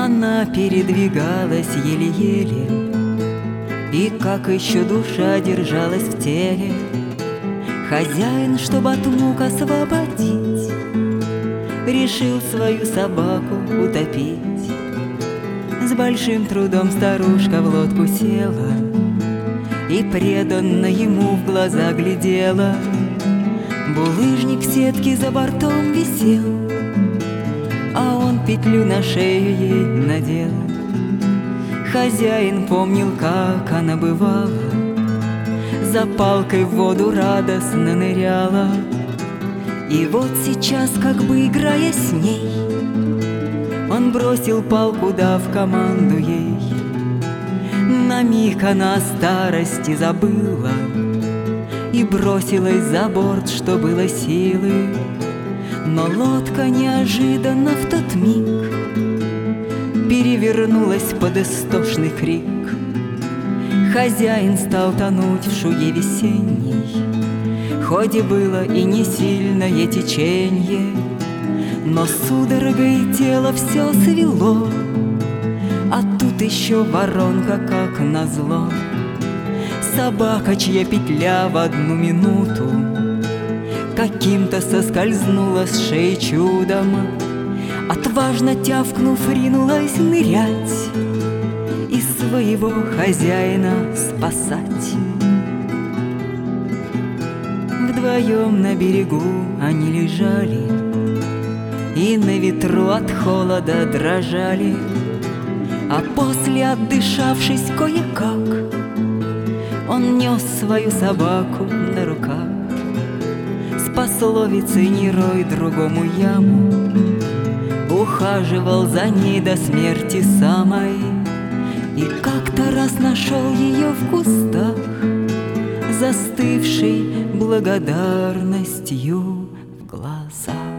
Она передвигалась еле-еле, и как еще душа держалась в теле. Хозяин, чтоб от мук освободить, решил свою собаку утопить. С большим трудом старушка в лодку села и преданно ему в глаза глядела. Булыжник в сетке за бортом висел, а он петлю на шею ей надел. Хозяин помнил, как она бывала, за палкой в воду радостно ныряла. И вот сейчас, как бы играя с ней, он бросил палку, дав команду ей. На миг она о старости забыла и бросилась за борт, что было силы. Но лодка неожиданно в тот миг перевернулась под истошный крик. Хозяин стал тонуть в шуге весенней, хоть и было и не сильное теченье, но судорогой тело все свело. А тут еще воронка, как назло. Собака, чья петля в одну минуту каким-то соскользнула с шеи чудом, отважно тявкнув, ринулась нырять и своего хозяина спасать. Вдвоем на берегу они лежали и на ветру от холода дрожали. А после, отдышавшись кое-как, он нес свою собаку на руках. С пословицей «не рой другому яму» ухаживал за ней до смерти самой. И как-то раз нашел ее в кустах, застывшей благодарностью в глазах.